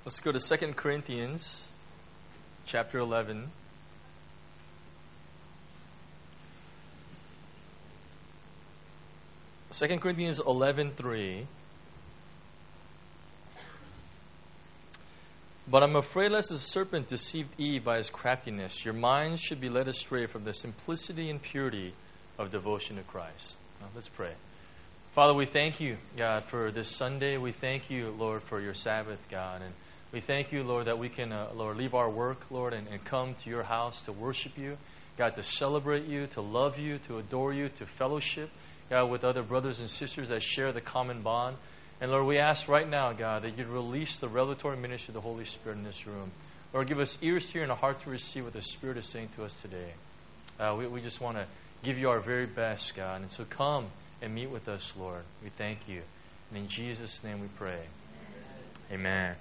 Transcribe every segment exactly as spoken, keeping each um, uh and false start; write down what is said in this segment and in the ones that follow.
Let's go to Second Corinthians chapter eleven. Second Corinthians eleven three. But I'm afraid lest the serpent deceived Eve by his craftiness. Your minds should be led astray from the simplicity and purity of devotion to Christ. Now, let's pray. Father, we thank you, God, for this Sunday. We thank you, Lord, for your Sabbath, God. And we thank you, Lord, that we can, uh, Lord, leave our work, Lord, and, and come to your house to worship you. God, to celebrate you, to love you, to adore you, to fellowship, God, with other brothers and sisters that share the common bond. And Lord, we ask right now, God, that you'd release the revelatory ministry of the Holy Spirit in this room. Lord, give us ears to hear and a heart to receive what the Spirit is saying to us today. Uh, we, we just want to give you our very best, God. And so come and meet with us, Lord. We thank you. And in Jesus' name we pray. Amen.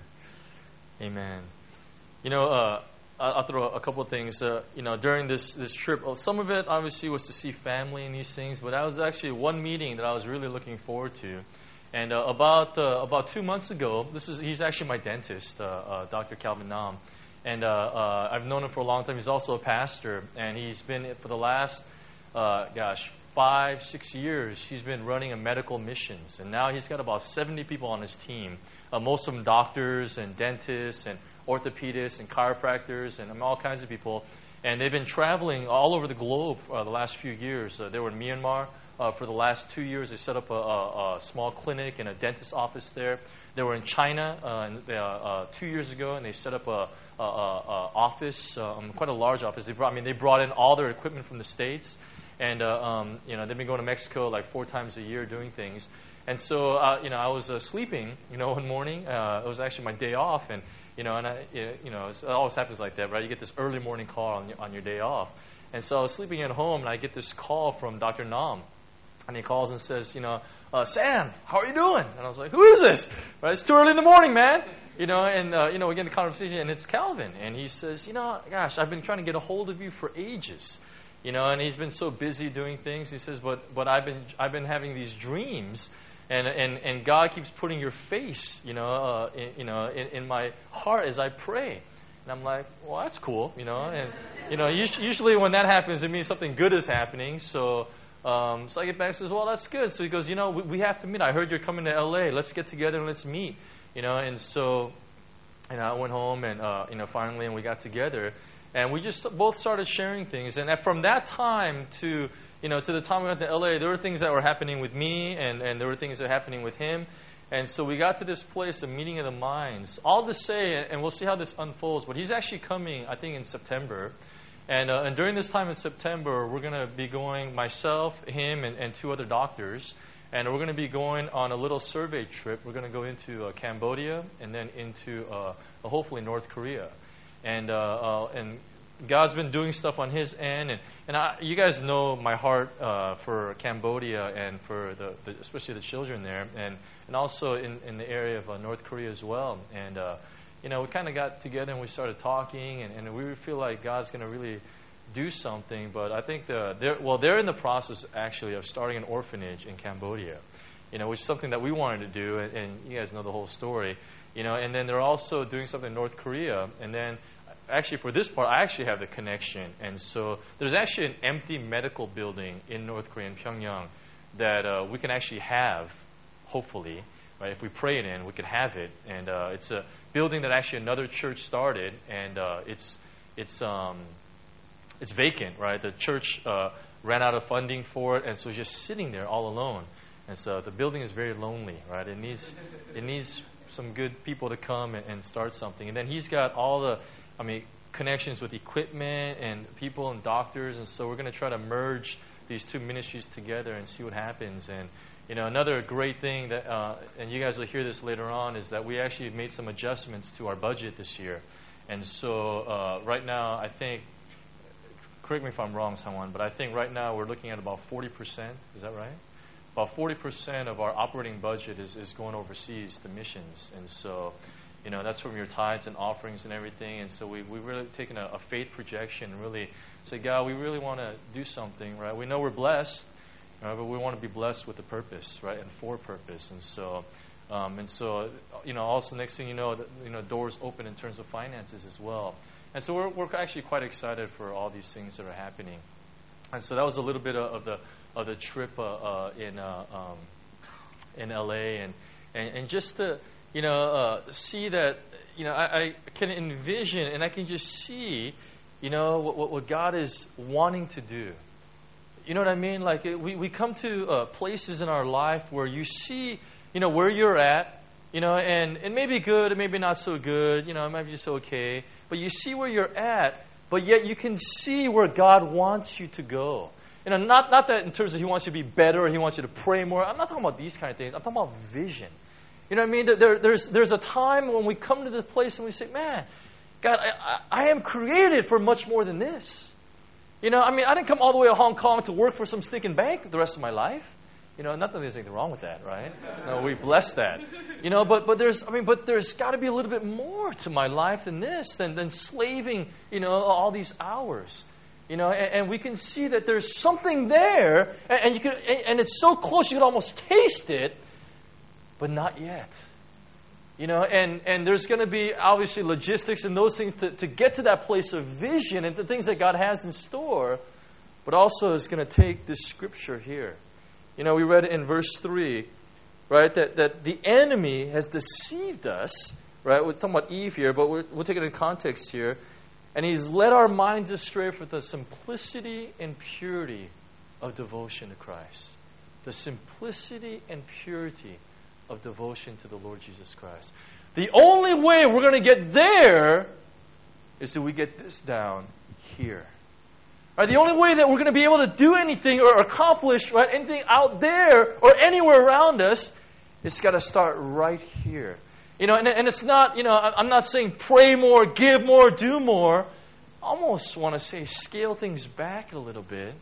Amen. You know, uh, I'll throw a couple of things. Uh, you know, during this, this trip, some of it obviously was to see family and these things, but that was actually one meeting that I was really looking forward to. And uh, about uh, about two months ago, this is he's actually my dentist, uh, uh, Doctor Calvin Nam, and uh, uh, I've known him for a long time. He's also a pastor, and he's been for the last, uh, gosh, five, six years. He's been running a medical missions, and now he's got about seventy people on his team. Uh, most of them doctors and dentists and orthopedists and chiropractors and um, all kinds of people. And they've been traveling all over the globe uh, the last few years. Uh, they were in Myanmar. Uh, for the last two years, they set up a, a, a small clinic and a dentist office there. They were in China uh, and they, uh, uh, two years ago, and they set up a, a, a, a office, um, quite a large office. They brought, I mean, they brought in all their equipment from the States, and uh, um, you know, they've been going to Mexico like four times a year doing things. And so, uh, you know, I was uh, sleeping, you know, one morning. Uh, it was actually my day off, and you know, and I, you know, it always happens like that, right? You get this early morning call on your, on your day off, and so I was sleeping at home, and I get this call from Doctor Nam. And he calls and says, you know, uh, Sam, how are you doing? And I was like, who is this? Right, it's too early in the morning, man. You know, and, uh, you know, we get in the conversation, and it's Calvin. And he says, you know, gosh, I've been trying to get a hold of you for ages. You know, and he's been so busy doing things. He says, but but I've been I've been having these dreams, and and, and God keeps putting your face, you know, uh, in, you know, in, in my heart as I pray. And I'm like, well, that's cool, you know. And, you know, usually when that happens, it means something good is happening. So... Um, so I get back and says, well, that's good. So he goes, you know, we, we have to meet. I heard you're coming to L A. Let's get together and let's meet. You know, and so, you know, I went home and, uh, you know, finally, and we got together. And we just both started sharing things. And from that time to, you know, to the time we went to L A, there were things that were happening with me, and, and there were things that were happening with him. And so we got to this place, a meeting of the minds. All to say, and we'll see how this unfolds, but he's actually coming, I think, in September. And, uh, and during this time in September, we're going to be going, myself, him, and, and two other doctors, and we're going to be going on a little survey trip. We're going to go into uh, Cambodia and then into uh, uh, hopefully North Korea. And uh, uh, and God's been doing stuff on His end, and and I, you guys know my heart uh, for Cambodia and for the, the especially the children there, and and also in, in the area of uh, North Korea as well. And uh, you know, we kind of got together and we started talking, and, and we feel like God's going to really do something. But I think the they're, well, they're in the process actually of starting an orphanage in Cambodia, you know, which is something that we wanted to do, and, and you guys know the whole story, you know. And then they're also doing something in North Korea, and then actually for this part, I actually have the connection, and so there's actually an empty medical building in North Korea, in Pyongyang, that uh, we can actually have, hopefully. Right, if we pray it in, we could have it, and uh, it's a building that actually another church started, and uh, it's it's um, it's vacant. Right, the church uh, ran out of funding for it, and so it's just sitting there all alone. And so the building is very lonely. Right, it needs it needs some good people to come and, and start something. And then he's got all the, I mean, connections with equipment and people and doctors, and so we're going to try to merge these two ministries together and see what happens. And you know, another great thing that, uh, and you guys will hear this later on, is that we actually made some adjustments to our budget this year. And so uh, right now, I think, correct me if I'm wrong, someone, but I think right now we're looking at about forty percent. Is that right? About forty percent of our operating budget is, is going overseas to missions. And so, you know, that's from your tithes and offerings and everything. And so we, we've really taken a, a faith projection and really say, God, we really want to do something, right? We know we're blessed. Uh, but we want to be blessed with a purpose, right, and for purpose. And so Um, and so, you know, also next thing you know, the, you know, doors open in terms of finances as well. And so we're we're actually quite excited for all these things that are happening. And so that was a little bit of, of the of the trip uh, uh, in uh, um, in L A and, and and just to you know uh, see that you know I, I can envision and I can just see you know what, what God is wanting to do. You know what I mean? Like we we come to uh, places in our life where you see you know where you're at. You know, and it may be good, it may be not so good, you know, it might be just okay. But you see where you're at, but yet you can see where God wants you to go. You know, not, not that in terms of He wants you to be better or He wants you to pray more. I'm not talking about these kind of things. I'm talking about vision. You know what I mean? There, there's, there's a time when we come to this place and we say, man, God, I, I, I am created for much more than this. You know, I mean, I didn't come all the way to Hong Kong to work for some stinking bank the rest of my life. You know, not that there's anything wrong with that, right? No, we bless that. You know, but but there's I mean, but there's got to be a little bit more to my life than this, than than slaving, you know, all these hours. You know, and, and we can see that there's something there, and, and you can, and it's so close you can almost taste it, but not yet. You know, and, and there's going to be obviously logistics and those things to, to get to that place of vision and the things that God has in store, but also it's going to take this scripture here. You know, we read in verse three, right, that, that the enemy has deceived us, right? We're talking about Eve here, but we're, we'll take it in context here. And he's led our minds astray for the simplicity and purity of devotion to Christ. The simplicity and purity of devotion to the Lord Jesus Christ. The only way we're going to get there is that we get this down here. Right, the only way that we're going to be able to do anything or accomplish right, anything out there or anywhere around us, it's got to start right here. You know, and, and it's not, you know, I'm not saying pray more, give more, do more. I almost want to say scale things back a little bit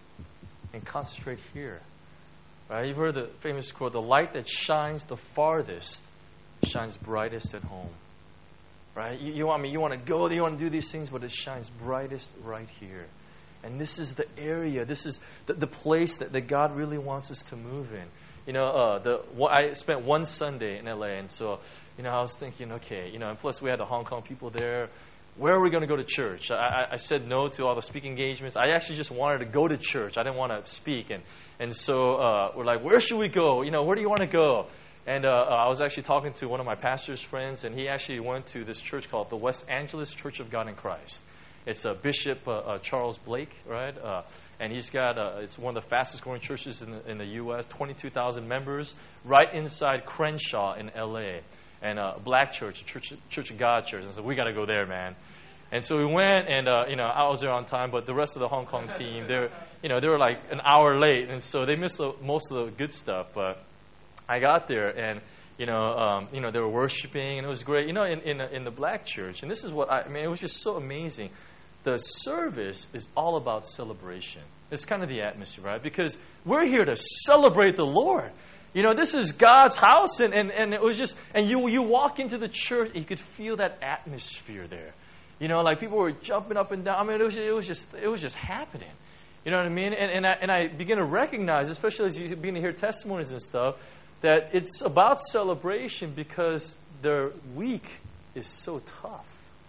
and concentrate here. Right? You've heard the famous quote, the light that shines the farthest shines brightest at home. Right? You, you want me, you want to go there, you want to do these things, but it shines brightest right here. And this is the area, this is the, the place that, that God really wants us to move in. You know, uh, the I spent one Sunday in L A, and so, you know, I was thinking, okay, you know, and plus we had the Hong Kong people there. Where are we going to go to church? I, I said no to all the speaking engagements. I actually just wanted to go to church. I didn't want to speak. And, and so uh, we're like, where should we go? You know, where do you want to go? And uh, I was actually talking to one of my pastor's friends, and he actually went to this church called the West Angeles Church of God in Christ. It's uh, Bishop uh, uh, Charles Blake, right? Uh, and he's got, uh, it's one of the fastest growing churches in the, in the U S, twenty-two thousand members, right inside Crenshaw in L A. And a uh, black church, a church, Church of God church. And so we got to go there, man. And so we went, and, uh, you know, I was there on time, but the rest of the Hong Kong team, they were, you know, they were like an hour late. And so they missed the, most of the good stuff. But I got there, and, you know, um, you know, they were worshiping, and it was great. You know, in, in, in the black church, and this is what I, I mean, it was just so amazing. The service is all about celebration. It's kind of the atmosphere, right? Because we're here to celebrate the Lord. You know, this is God's house, and, and, and it was just, and you you walk into the church, and you could feel that atmosphere there. You know, like people were jumping up and down. I mean, it was it was just it was just happening. You know what I mean? And and I, and I begin to recognize, especially as you begin to hear testimonies and stuff, that it's about celebration because their week is so tough.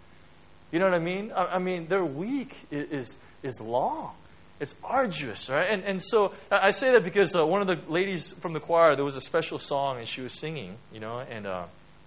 You know what I mean? I, I mean, their week is, is is long. It's arduous, right? And and so I say that because uh, one of the ladies from the choir, there was a special song and she was singing, you know, and uh,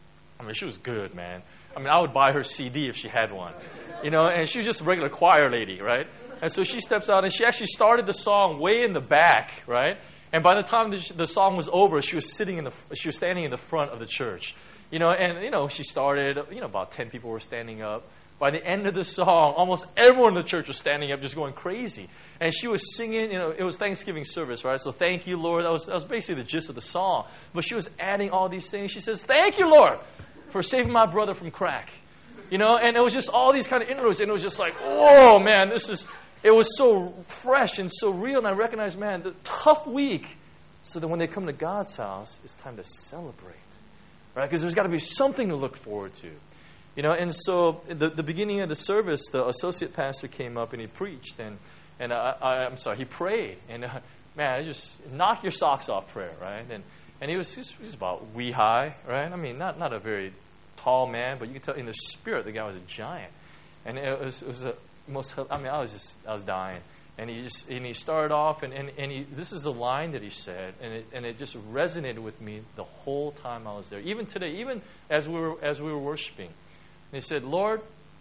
I mean, she was good, man. I mean, I would buy her C D if she had one, you know, and she was just a regular choir lady, right? And so she steps out and she actually started the song way in the back, right? And by the time the, the song was over, she was sitting in the, she was standing in the front of the church, you know, and, you know, she started, you know, about ten people were standing up. By the end of the song, almost everyone in the church was standing up just going crazy. And she was singing, you know, it was Thanksgiving service, right? So thank you, Lord. That was, that was basically the gist of the song. But she was adding all these things. She says, thank you, Lord, for saving my brother from crack. You know, and it was just all these kind of inroads. And it was just like, whoa, man, this is, it was so fresh and so real. And I recognized, man, the tough week. So that when they come to God's house, it's time to celebrate, right? Because there's got to be something to look forward to. You know, and so the the beginning of the service, the associate pastor came up and he preached, and and I, I I'm sorry, he prayed, and uh, man, it just knock your socks off prayer, right? And And he was, he was about wee high, right? I mean, not, not a very tall man, but you could tell in the spirit the guy was a giant. And it was, it was the most, I mean, I was just, I was dying. And he just, and he started off, and, and, and he, this is a line that he said, and it, and it just resonated with me the whole time I was there. Even today, even as we were, as we were worshiping. And he said, Lord,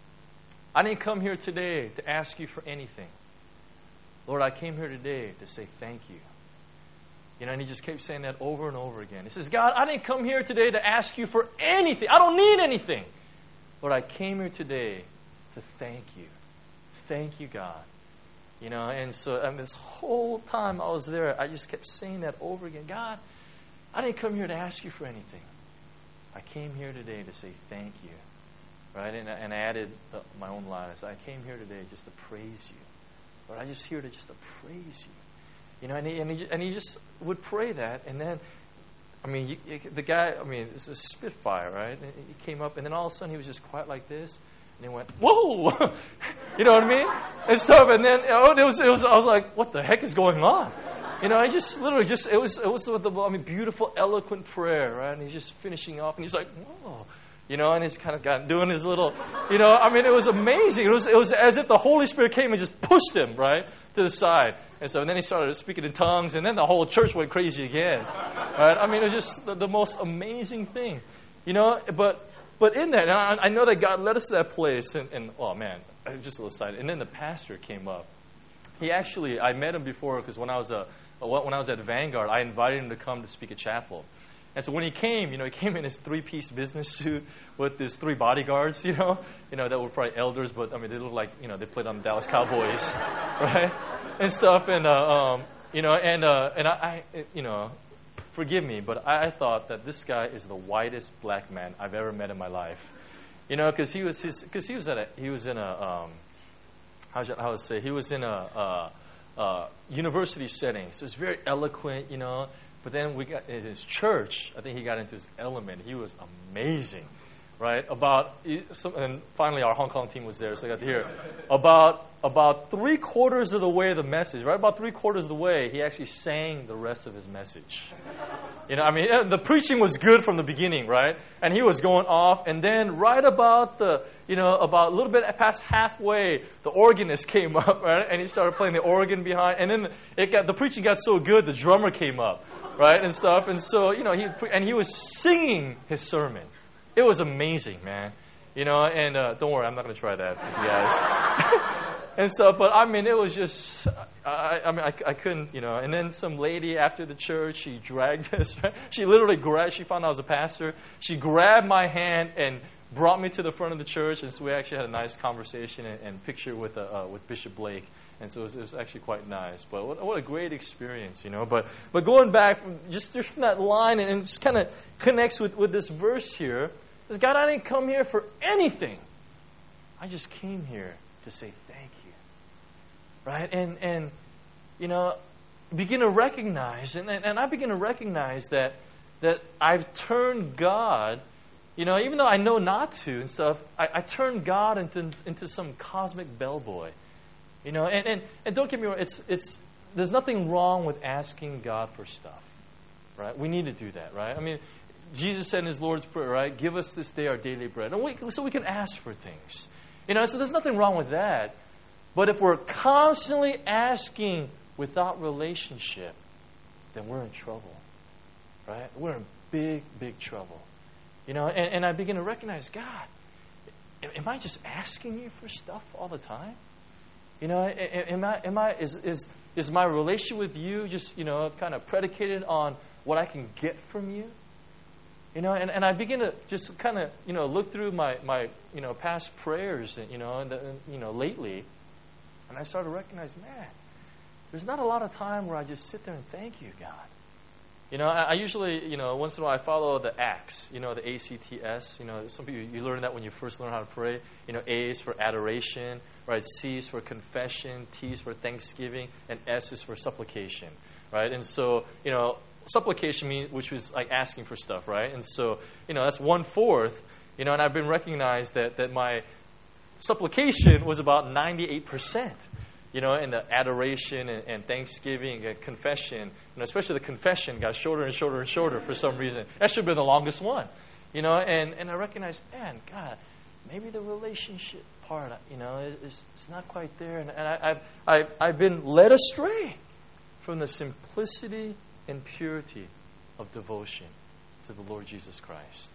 I didn't come here today to ask you for anything. Lord, I came here today to say thank you. You know, and he just kept saying that over and over again. He says, God, I didn't come here today to ask you for anything. I don't need anything. Lord, I came here today to thank you. Thank you, God. You know, and so I mean, this whole time I was there, I just kept saying that over again. God, I didn't come here to ask you for anything. I came here today to say thank you. Right? And, and I added the, my own line. I said, I came here today just to praise you. Lord, I'm just here to just to praise you. You know, and he, and he, and he just would pray that. And then, I mean, you, you, the guy, I mean, it's a spitfire, right? And he came up, and then all of a sudden he was just quiet like this. And he went, whoa! You know what I mean? And stuff. And then, oh, it was, it was, I was like, what the heck is going on? You know, I just literally just, it was, it was the, I mean, beautiful, eloquent prayer, right? And he's just finishing off, and he's like, whoa. You know, and he's kind of got doing his little, you know, I mean, it was amazing. It was it was as if the Holy Spirit came and just pushed him, right, to the side. And so and then he started speaking in tongues, and then the whole church went crazy again. Right? I mean, it was just the, the most amazing thing. You know, but but in that, and I, I know that God led us to that place, and, and oh, man, just a little side. And then the pastor came up. He actually, I met him before because when I was a, when I was at Vanguard, I invited him to come to speak at chapel. And so when he came, you know, he came in his three-piece business suit with his three bodyguards, you know, you know, that were probably elders, but I mean, they looked like, you know, they played on the Dallas Cowboys, right, and stuff, and uh, um, you know, and uh, and I, I, you know, forgive me, but I, I thought that this guy is the whitest black man I've ever met in my life, you know, because he was his, because he was at a, he was in a, um, how should I would say, he was in a, a, a university setting, so it's very eloquent, you know. But then we got in his church, I think he got into his element. He was amazing, right? About, and finally our Hong Kong team was there, so I got to hear. About about three quarters of the way of the message, right? About three quarters of the way, he actually sang the rest of his message. You know, I mean, the preaching was good from the beginning, right? And he was going off, and then right about the, you know, about a little bit past halfway, the organist came up, right? And he started playing the organ behind, and then it got the preaching got so good, the drummer came up, right, and stuff. And so, you know, he and he was singing his sermon. It was amazing, man. You know, and uh, don't worry, I'm not going to try that with you guys. And stuff, but I mean, it was just, I, I mean, I, I couldn't, you know. And then some lady after the church, she dragged us, right? She literally grabbed, she found I was a pastor. She grabbed my hand and brought me to the front of the church. And so we actually had a nice conversation and, and picture with, uh, uh, with Bishop Blake. And so it was, it was actually quite nice. But what, what a great experience, you know. But but going back, from, just, just from that line, and, and just kind of connects with, with this verse here. Says, God, I didn't come here for anything. I just came here to say thank you. Right? And, and you know, begin to recognize, and, and I begin to recognize that that I've turned God, you know, even though I know not to and stuff, I, I turned God into into some cosmic bellboy. You know, and, and, and don't get me wrong, it's it's there's nothing wrong with asking God for stuff. Right? We need to do that, right? I mean, Jesus said in his Lord's Prayer, right? Give us this day our daily bread. And we, so we can ask for things. You know, so there's nothing wrong with that. But if we're constantly asking without relationship, then we're in trouble. Right? We're in big, big trouble. You know, and, and I begin to recognize, God, am I just asking you for stuff all the time? You know, am I am I is is is my relationship with you just, you know, kind of predicated on what I can get from you? You know, and, and I begin to just kind of, you know, look through my, my you know, past prayers, and, you know, and, and, you know, lately, and I started to recognize, man, there's not a lot of time where I just sit there and thank you, God. You know, I, I usually, you know, once in a while I follow the ACTS, you know, the A C T S. You know, some people, you learn that when you first learn how to pray. You know, A is for adoration, right? C is for confession, T is for thanksgiving, and S is for supplication, right? And so, you know, supplication means, which was like asking for stuff, right? And so, you know, that's one fourth, you know, and I've been recognized that, that my supplication was about ninety-eight percent, you know, and the adoration and, and thanksgiving and confession, you know, especially the confession got shorter and shorter and shorter for some reason. That should have been the longest one, you know, and, and I recognized, man, God, maybe the relationship part, you know, is, is not quite there. And, and I, I've, I've, I've been led astray from the simplicity and purity of devotion to the Lord Jesus Christ.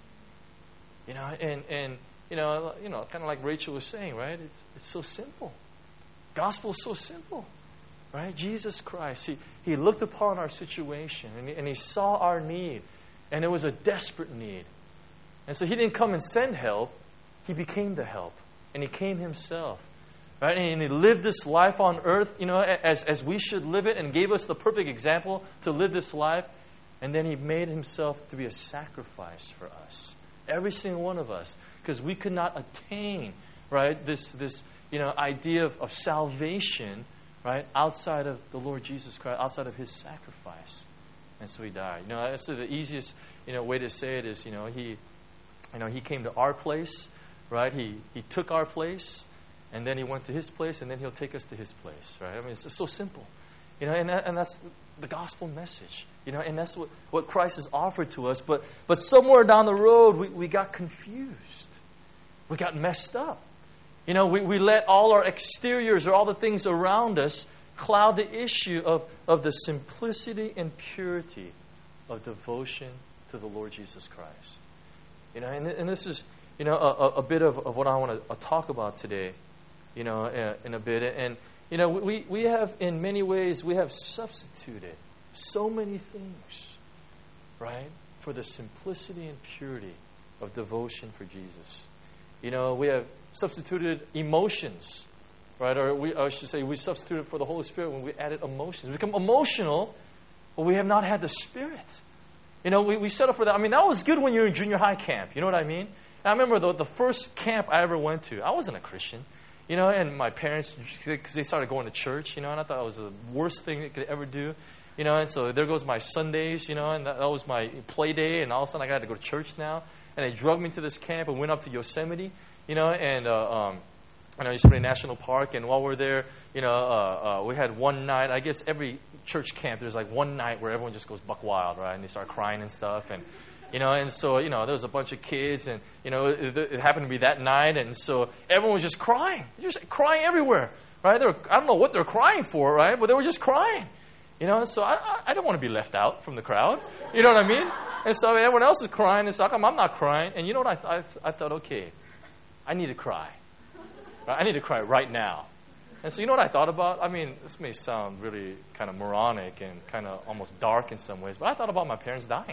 You know, and, and you know, you know, kind of like Rachel was saying, right? It's it's so simple. Gospel is so simple, right? Jesus Christ, He He looked upon our situation and he, and He saw our need, and it was a desperate need. And so He didn't come and send help. He became the help, and He came Himself, right? And He lived this life on earth, you know, as as we should live it, and gave us the perfect example to live this life. And then He made Himself to be a sacrifice for us, every single one of us, because we could not attain, right, this this you know idea of, of salvation, right, outside of the Lord Jesus Christ, outside of His sacrifice. And so He died. You know, that's the easiest you know way to say it is, you know, He, you know, He came to our place, right? He He took our place, and then He went to His place, and then He'll take us to His place, right? I mean, it's so simple, you know, and that, and that's the gospel message, you know, and that's what, what Christ has offered to us. But but somewhere down the road, we, we got confused. We got messed up. You know, we, we let all our exteriors or all the things around us cloud the issue of, of the simplicity and purity of devotion to the Lord Jesus Christ. You know, and, and this is, you know, a, a bit of, of what I want to talk about today, you know, uh, in a bit. And, you know, we, we have, in many ways, we have substituted so many things, right, for the simplicity and purity of devotion for Jesus. You know, we have substituted emotions, right? Or we, I should say, we substituted for the Holy Spirit when we added emotions. We become emotional, but we have not had the Spirit. You know, we, we settle for that. I mean, that was good when you were in junior high camp. You know what I mean? And I remember the, the first camp I ever went to, I wasn't a Christian. You know, and my parents, because they started going to church, you know, and I thought it was the worst thing they could ever do. You know, and so there goes my Sundays, you know, and that, that was my play day, and all of a sudden I got to go to church now. And they drugged me to this camp and went up to Yosemite, you know, and uh, um, you know, Yosemite National Park. And while we're there, you know, uh, uh, we had one night. I guess every church camp, there's like one night where everyone just goes buck wild, right? And they start crying and stuff. And you know, and so you know, there was a bunch of kids, and you know, it, it happened to be that night, and so everyone was just crying, just crying everywhere, right? They were, I don't know what they're crying for, right? But they were just crying. You know, so I, I, I didn't want to be left out from the crowd. You know what I mean? And so everyone else is crying, and so how come I'm not crying? And you know what I thought? I thought, okay, I need to cry. Right? I need to cry right now. And so you know what I thought about? I mean, this may sound really kind of moronic and kind of almost dark in some ways, but I thought about my parents dying.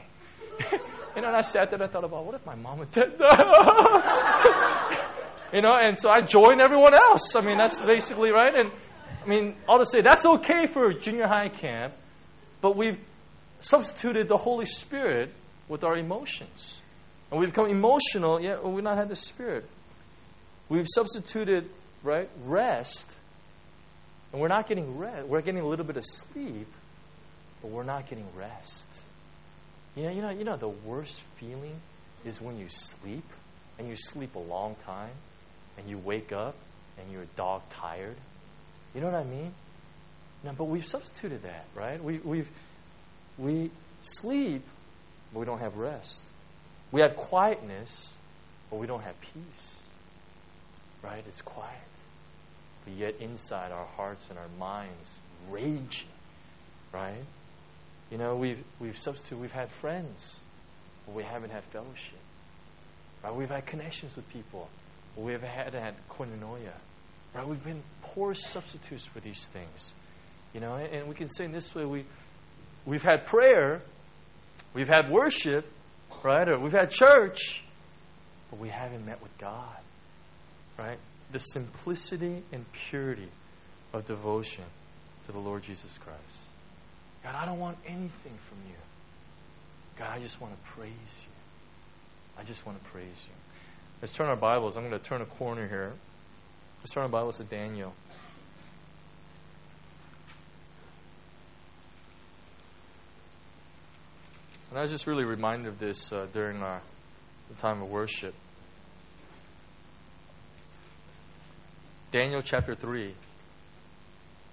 You know, and I sat there and I thought about, what if my mom and dad died? You know, and so I joined everyone else. I mean, that's basically right. And I mean, I'll just say that's okay for junior high camp, but we've substituted the Holy Spirit with our emotions. And we've become emotional, yet we've not had the Spirit. We've substituted, right, rest, and we're not getting rest. We're getting a little bit of sleep, but we're not getting rest. You know, you know, you know the worst feeling is when you sleep, and you sleep a long time, and you wake up, and you're dog tired. You know what I mean? No, but we've substituted that, right? We we've we sleep, but we don't have rest. We have quietness, but we don't have peace. Right? It's quiet. But yet inside our hearts and our minds raging. Right? You know, we've we've substituted, we've had friends, but we haven't had fellowship. Right? We've had connections with people, but we haven't had, had koinonia. Right? We've been poor substitutes for these things. You know, and, and we can say in this way, we we've had prayer, we've had worship, right? Or we've had church, but we haven't met with God. Right? The simplicity and purity of devotion to the Lord Jesus Christ. God, I don't want anything from you. God, I just want to praise you. I just want to praise you. Let's turn our Bibles. I'm going to turn a corner here. Let's turn our Bibles to Daniel. And I was just really reminded of this uh, during our the time of worship. Daniel chapter three.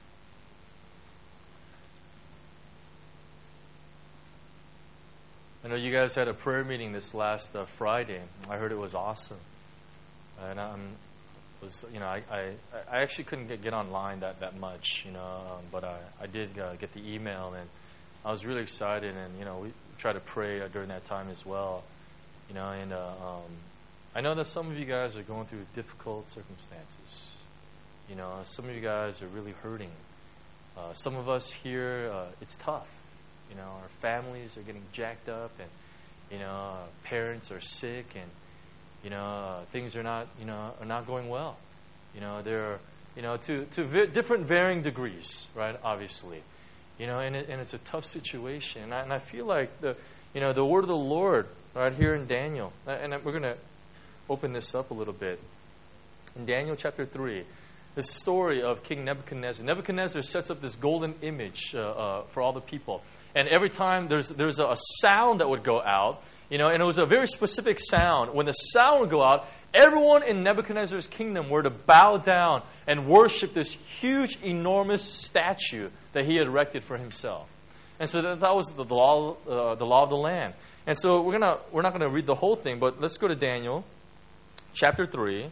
know, you guys had a prayer meeting this last uh, Friday. I heard it was awesome. And I'm, was, you know, I, I, I actually couldn't get, get online that, that much, you know, um, but I, I did uh, get the email, and I was really excited, and, you know, we tried to pray uh, during that time as well, you know, and uh, um, I know that some of you guys are going through difficult circumstances. You know, some of you guys are really hurting. Uh, some of us here, uh, it's tough. You know, our families are getting jacked up, and, you know, uh, parents are sick, and, you know, uh, things are not, you know, are not going well. You know, there are, you know, to, to vi- different varying degrees, right, obviously. You know, and, it, and it's a tough situation. And I, and I feel like, the, you know, the word of the Lord right here in Daniel, and we're going to open this up a little bit. In Daniel chapter three, the story of King Nebuchadnezzar. Nebuchadnezzar sets up this golden image uh, uh, for all the people. And every time there's there's a sound that would go out, you know, and it was a very specific sound. When the sound would go out, everyone in Nebuchadnezzar's kingdom were to bow down and worship this huge, enormous statue that he had erected for himself. And so that, that was the, the law, uh, the law of the land. And so we're gonna we're not gonna read the whole thing, but let's go to Daniel, chapter three.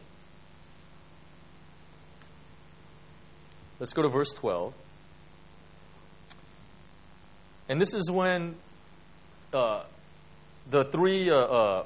Let's go to verse twelve. And this is when uh, the three uh, uh,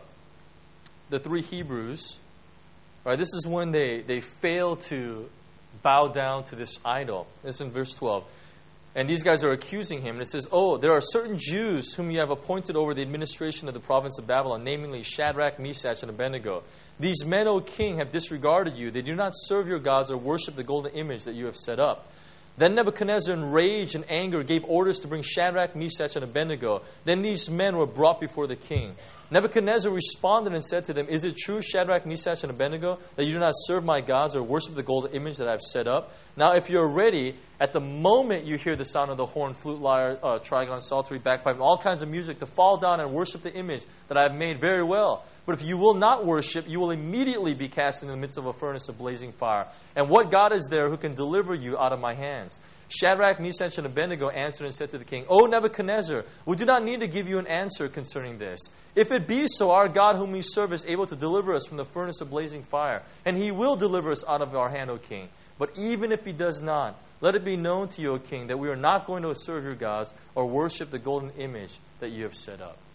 the three Hebrews, right? This is when they, they fail to bow down to this idol. This is in verse twelve. And these guys are accusing him. And it says, "Oh, there are certain Jews whom you have appointed over the administration of the province of Babylon, namely Shadrach, Meshach, and Abednego. These men, O king, have disregarded you. They do not serve your gods or worship the golden image that you have set up." Then Nebuchadnezzar, in rage and anger, gave orders to bring Shadrach, Meshach, and Abednego. Then these men were brought before the king. Nebuchadnezzar responded and said to them, "Is it true, Shadrach, Meshach, and Abednego, that you do not serve my gods or worship the golden image that I have set up? Now, if you are ready, at the moment you hear the sound of the horn, flute, lyre, uh, trigon, psaltery, bagpipe, and all kinds of music, to fall down and worship the image that I have made, very well. But if you will not worship, you will immediately be cast into the midst of a furnace of blazing fire. And what God is there who can deliver you out of my hands?" Shadrach, Meshach, and Abednego answered and said to the king, "O Nebuchadnezzar, we do not need to give you an answer concerning this. If it be so, our God whom we serve is able to deliver us from the furnace of blazing fire, and he will deliver us out of our hand, O king. But even if he does not, let it be known to you, O king, that we are not going to serve your gods or worship the golden image that you have set up."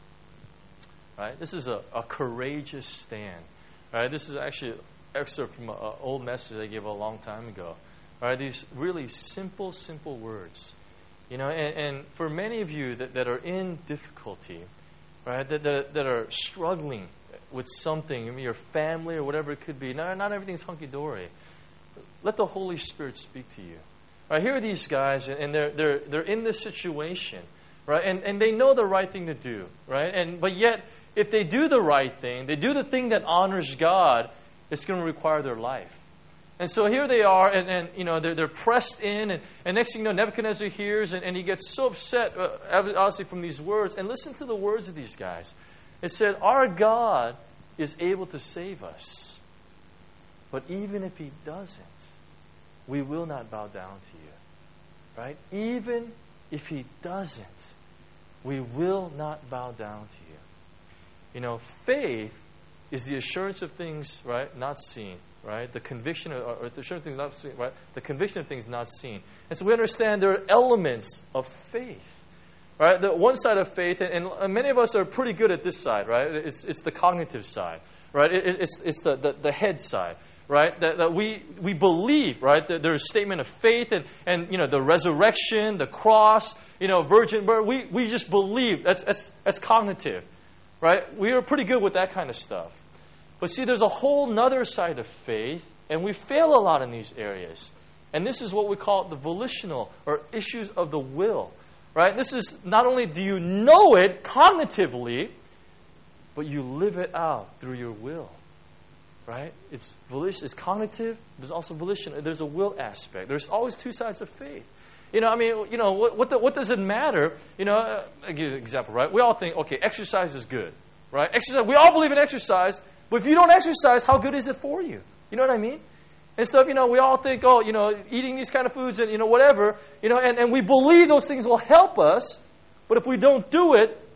Right? This is a, a courageous stand. Right? This is actually an excerpt from an old message I gave a long time ago. Right? These really simple, simple words. You know, and, and for many of you that, that are in difficulty, right, that, that, that are struggling with something, I mean, your family or whatever it could be, not, not everything's hunky-dory. Let the Holy Spirit speak to you. Right? Here are these guys, and they're they're they're in this situation, right? And and they know the right thing to do, right? And but yet, if they do the right thing, they do the thing that honors God, it's going to require their life. And so here they are, and, and you know they're they're pressed in, and, and next thing you know, Nebuchadnezzar hears, and, and he gets so upset, uh, obviously from these words. And listen to the words of these guys. It said, "Our God is able to save us, but even if He doesn't, we will not bow down to you." Right? Even if He doesn't, we will not bow down to you. You know, faith is the assurance of things, right, not seen. Right, the conviction, of, or the assurance of things not seen. Right, the conviction of things not seen. And so we understand there are elements of faith. Right, the one side of faith, and, and many of us are pretty good at this side. Right, it's it's the cognitive side. Right, it, it's it's the, the the head side. Right, that, that we we believe. Right, that there's a statement of faith, and and you know the resurrection, the cross, you know, virgin birth. We we just believe. That's that's that's cognitive. Right, we are pretty good with that kind of stuff. But see, there's a whole nother side of faith, and we fail a lot in these areas. And this is what we call the volitional, or issues of the will. Right? This is not only do you know it cognitively, but you live it out through your will. Right? It's volition, it's cognitive, there's also volition. There's a will aspect. There's always two sides of faith. You know, I mean, you know, what what, the, what does it matter? You know, uh, I'll give you an example, right? We all think, okay, exercise is good. Right? Exercise, we all believe in exercise. But if you don't exercise, how good is it for you? You know what I mean? And stuff, you know, we all think, oh, you know, eating these kind of foods and, you know, whatever, you know, and, and we believe those things will help us. But if we don't do it,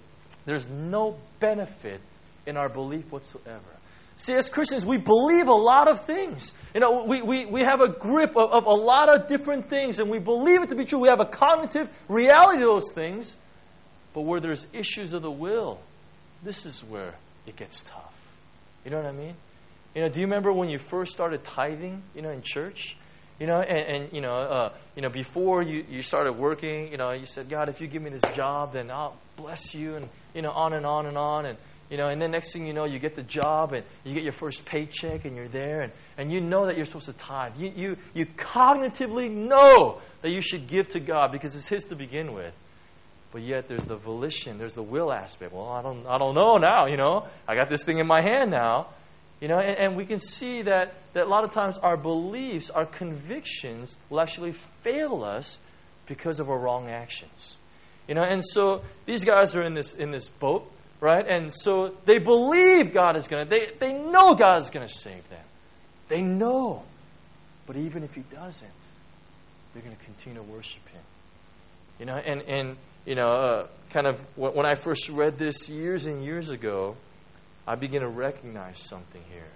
there's no benefit in our belief whatsoever. See, as Christians, we believe a lot of things. You know, we, we, we have a grip of, of a lot of different things, and we believe it to be true. We have a cognitive reality to those things. But where there's issues of the will, this is where it gets tough. You know what I mean? You know, do you remember when you first started tithing, you know, in church? You know, and, and you know, uh, you know, before you, you started working, you know, you said, God, if you give me this job, then I'll bless you, and, you know, on and on and on. And, you know, and then next thing you know, you get the job and you get your first paycheck and you're there and, and you know that you're supposed to tithe. You, you, you cognitively know that you should give to God because it's His to begin with. But yet there's the volition, there's the will aspect. Well, I don't I don't know now, you know. I got this thing in my hand now. You know, and, and we can see that, that a lot of times our beliefs, our convictions will actually fail us because of our wrong actions. You know, and so these guys are in this in this boat. Right? And so they believe God is going to, they, they know God is going to save them. They know. But even if He doesn't, they're going to continue to worship Him. You know, and, and you know, uh, kind of when I first read this years and years ago, I began to recognize something here.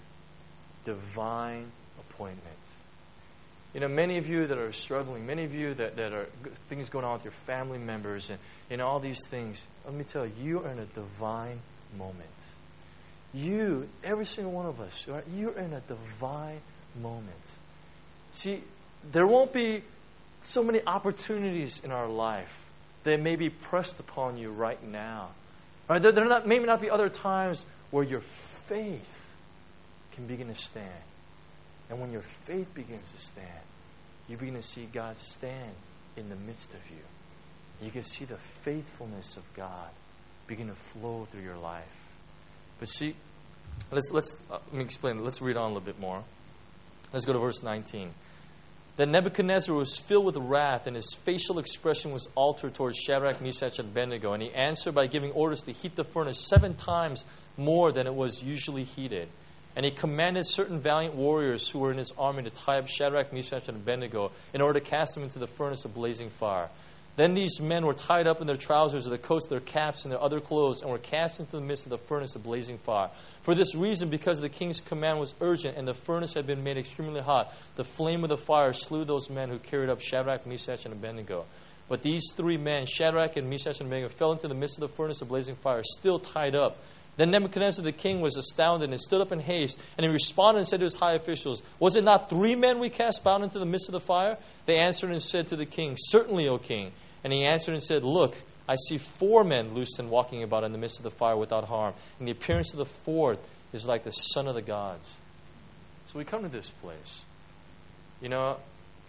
Divine appointment. You know, many of you that are struggling, many of you that, that are things going on with your family members and, and all these things, let me tell you, you are in a divine moment. You, every single one of us, right, you're in a divine moment. See, there won't be so many opportunities in our life that may be pressed upon you right now. Right? There, there not, may not be other times where your faith can begin to stand. And when your faith begins to stand, you begin to see God stand in the midst of you. You can see the faithfulness of God begin to flow through your life. But see, let's let's uh, let me explain. Let's read on a little bit more. Let's go to verse nineteen. Then Nebuchadnezzar was filled with wrath, and his facial expression was altered towards Shadrach, Meshach, and Abednego. And he answered by giving orders to heat the furnace seven times more than it was usually heated. And he commanded certain valiant warriors who were in his army to tie up Shadrach, Meshach, and Abednego in order to cast them into the furnace of blazing fire. Then these men were tied up in their trousers, or the coats, their caps, and their other clothes, and were cast into the midst of the furnace of blazing fire. For this reason, because the king's command was urgent, and the furnace had been made extremely hot, the flame of the fire slew those men who carried up Shadrach, Meshach, and Abednego. But these three men, Shadrach and Meshach and Abednego, fell into the midst of the furnace of blazing fire, still tied up. Then Nebuchadnezzar the king was astounded and stood up in haste, and he responded and said to his high officials, Was it not three men we cast bound into the midst of the fire? They answered and said to the king, Certainly, O king. And he answered and said, Look, I see four men loosed and walking about in the midst of the fire without harm, and the appearance of the fourth is like the son of the gods. So we come to this place. You know,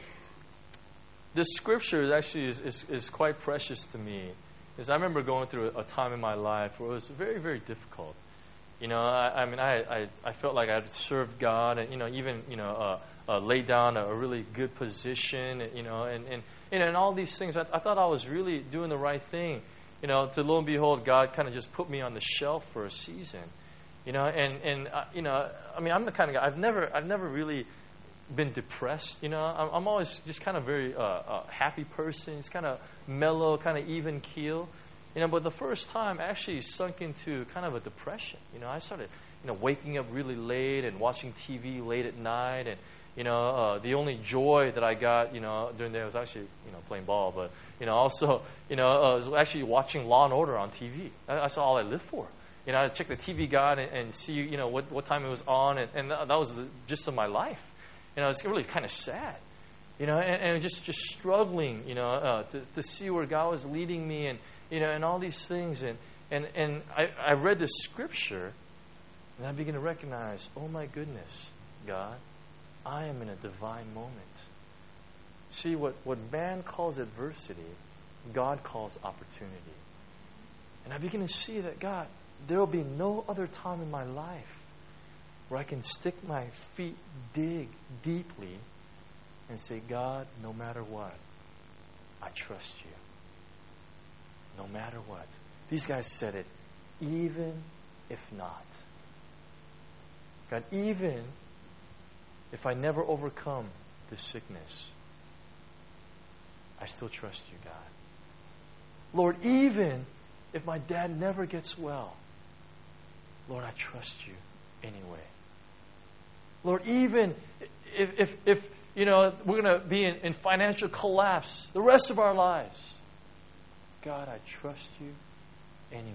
this scripture actually is, is, is quite precious to me. Because I remember going through a time in my life where it was very, very difficult. You know, I, I mean, I, I I felt like I had served God, and you know, even you know, uh, uh, laid down a, a really good position, you know, and and you know, and all these things. I, I thought I was really doing the right thing. You know, to lo and behold, God kind of just put me on the shelf for a season. You know, and and uh, you know, I mean, I'm the kind of guy. I've never I've never really been depressed. You know, I'm, I'm always just kind of very uh, uh, happy person. It's kind of mellow, kind of even keel. You know, but the first time I actually sunk into kind of a depression. You know, I started, you know, waking up really late and watching T V late at night, and you know, uh, the only joy that I got, you know, during the day was actually, you know, playing ball, but you know, also, you know, uh, was actually watching Law and Order on T V. That's all I lived for. You know, I'd check the T V guide and, and see, you know, what what time it was on, and, and that was the gist of my life. You know, it's really kind of sad. You know, and, and just just struggling, you know, uh, to to see where God was leading me, and you know, and all these things, and and and I, I read this scripture, and I began to recognize, oh my goodness, God, I am in a divine moment. See, what what man calls adversity, God calls opportunity, and I begin to see that, God, there will be no other time in my life where I can stick my feet, dig deeply, and say, God, no matter what, I trust you. No matter what. These guys said it, even if not. God, even if I never overcome this sickness, I still trust you, God. Lord, even if my dad never gets well, Lord, I trust you anyway. Lord, even if, if, if you know, we're going to be in, in financial collapse the rest of our lives, God, I trust you anyway.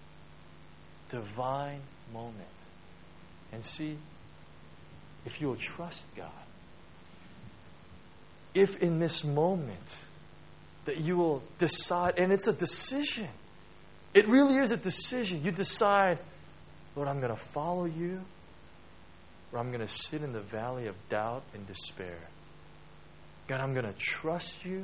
Divine moment. And see, if you will trust God, if in this moment that you will decide, and it's a decision. It really is a decision. You decide, Lord, I'm going to follow you, or I'm going to sit in the valley of doubt and despair. God, I'm going to trust you,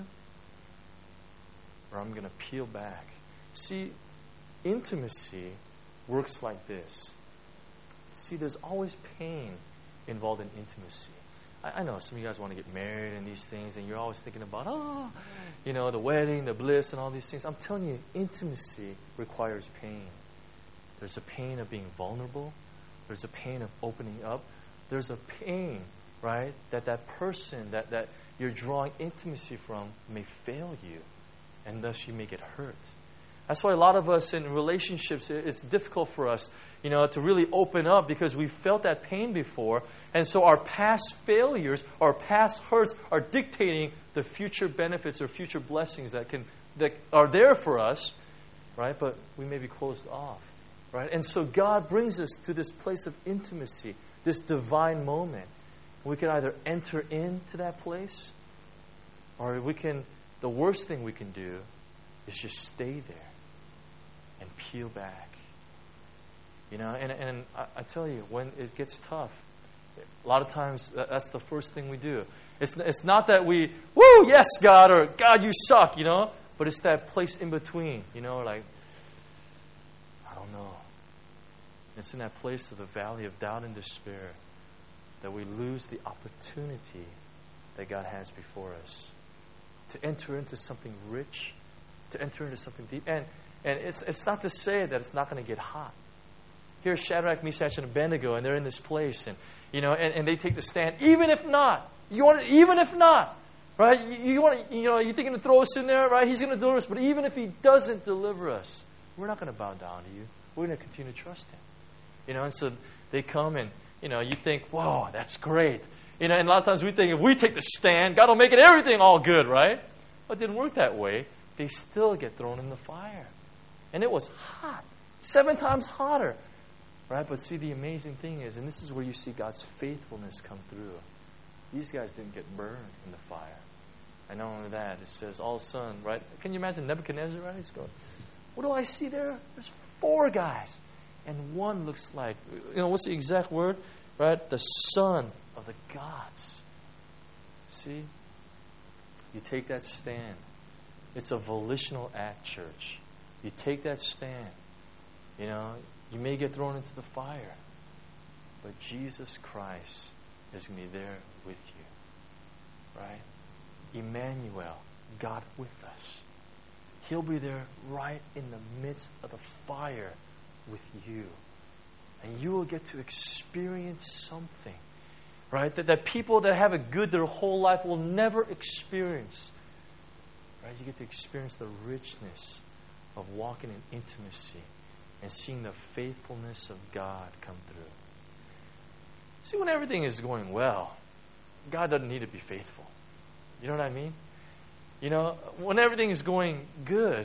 or I'm going to peel back. See, intimacy works like this. See, there's always pain involved in intimacy. I, I know some of you guys want to get married and these things, and you're always thinking about, oh, you know, the wedding, the bliss, and all these things. I'm telling you, intimacy requires pain. There's a pain of being vulnerable. There's a pain of opening up. There's a pain, right, that that person that, that you're drawing intimacy from may fail you, and thus you may get hurt. That's why a lot of us in relationships, it's difficult for us, you know, to really open up because we've felt that pain before. And so our past failures, our past hurts are dictating the future benefits or future blessings that can that are there for us, right? But we may be closed off, right? And so God brings us to this place of intimacy, this divine moment. We can either enter into that place, or we can, the worst thing we can do is just stay there and peel back. You know, and, and I, I tell you, when it gets tough, a lot of times that's the first thing we do. It's, it's not that we, woo, yes, God, or God, you suck, you know, but it's that place in between, you know, like, I don't know. It's in that place of the valley of doubt and despair that we lose the opportunity that God has before us to enter into something rich, to enter into something deep. And and it's it's not to say that it's not going to get hot. Here's Shadrach, Meshach, and Abednego, and they're in this place, and you know, and, and they take the stand. Even if not, you want to, even if not, right? You, you want to, you know, you're thinking to throw us in there, right? He's going to deliver us, but even if He doesn't deliver us, we're not going to bow down to you. We're going to continue to trust Him. You know, and so they come, and you know, you think, whoa, that's great. You know, and a lot of times we think if we take the stand, God will make it everything all good, right? But it didn't work that way. They still get thrown in the fire. And it was hot. Seven times hotter. Right? But see, the amazing thing is, and this is where you see God's faithfulness come through. These guys didn't get burned in the fire. And not only that, it says all of a sudden, right? Can you imagine Nebuchadnezzar, right? He's going, what do I see there? There's four guys. And one looks like, you know, what's the exact word? Right? The son of the gods. See? You take that stand. It's a volitional act, church. You take that stand. You know, you may get thrown into the fire, but Jesus Christ is going to be there with you. Right? Emmanuel, God with us. He'll be there right in the midst of the fire with you. And you will get to experience something. Right? That, that people that have it good their whole life will never experience. Right? You get to experience the richness of walking in intimacy and seeing the faithfulness of God come through. See, when everything is going well, God doesn't need to be faithful. You know what I mean? You know, when everything is going good,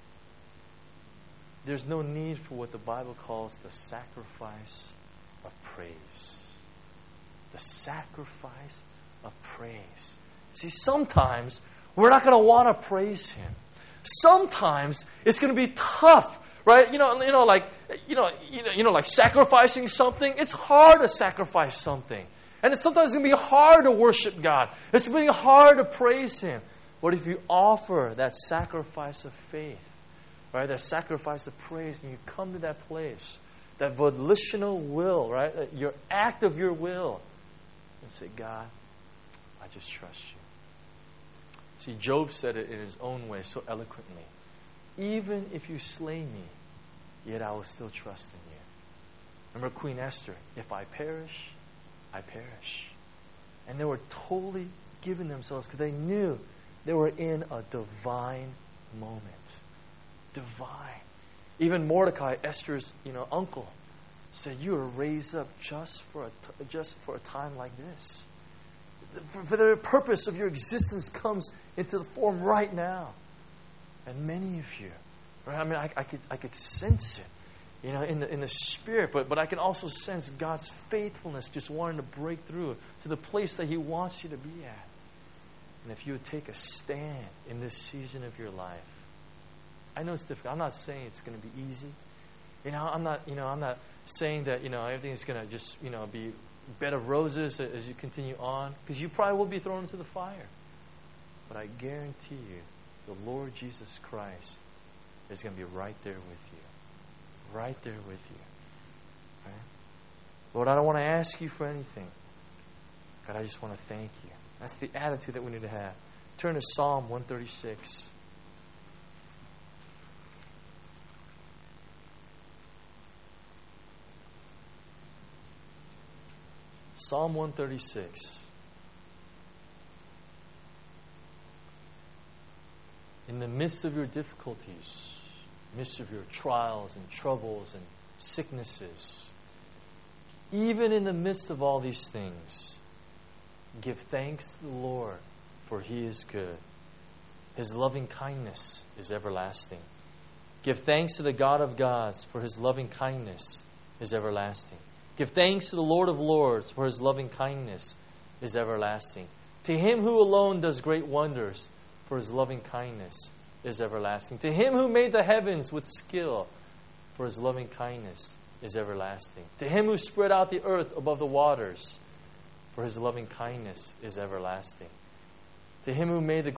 there's no need for what the Bible calls the sacrifice of praise. The sacrifice of praise. See, sometimes we're not going to want to praise Him. Sometimes it's going to be tough, right? You know, you know, like you know, you know, you know, like sacrificing something. It's hard to sacrifice something, and it's sometimes going to be hard to worship God. It's going to be hard to praise Him. But if you offer that sacrifice of faith, right, that sacrifice of praise, and you come to that place, that volitional will, right, your act of your will, and say, God, I just trust you. See, Job said it in his own way so eloquently. Even if you slay me, yet I will still trust in you. Remember Queen Esther, if I perish, I perish. And they were totally giving themselves because they knew they were in a divine moment. Divine. Even Mordecai, Esther's, you know, uncle, said, "You are raised up just for a t- just for a time like this. For, for the purpose of your existence comes into the form right now." And many of you, right? I mean, I, I could I could sense it, you know, in the in the spirit. But but I can also sense God's faithfulness, just wanting to break through to the place that He wants you to be at. And if you would take a stand in this season of your life, I know it's difficult. I'm not saying it's going to be easy. You know, I'm not. You know, I'm not saying that. You know, everything's going to just you know be a bed of roses as you continue on, because you probably will be thrown into the fire. But I guarantee you, the Lord Jesus Christ is going to be right there with you, right there with you. Right? Lord, I don't want to ask you for anything. God, I just want to thank you. That's the attitude that we need to have. Turn to Psalm one thirty-six. Psalm one thirty-six. In the midst of your difficulties, midst of your trials and troubles and sicknesses, even in the midst of all these things, give thanks to the Lord, for He is good. His loving kindness is everlasting. Give thanks to the God of gods, for His loving kindness is everlasting. Give thanks to the Lord of lords, for His loving kindness is everlasting. To Him who alone does great wonders, for His loving kindness is everlasting. To Him who made the heavens with skill, for His loving kindness is everlasting. To Him who spread out the earth above the waters, for His loving kindness is everlasting. To Him who made the